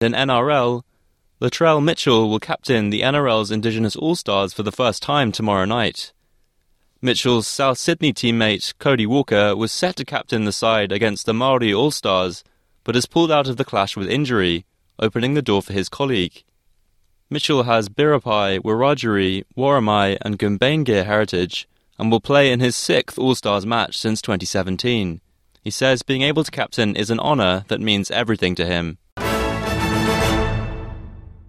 In NRL, Latrell Mitchell will captain the NRL's Indigenous All-Stars for the first time tomorrow night. Mitchell's South Sydney teammate Cody Walker was set to captain the side against the Māori All-Stars, but has pulled out of the clash with injury, opening the door for his colleague. Mitchell has Biripi, Wiradjuri, Worimi and Gumbaynggirr heritage and will play in his 6th All-Stars match since 2017. He says being able to captain is an honour that means everything to him.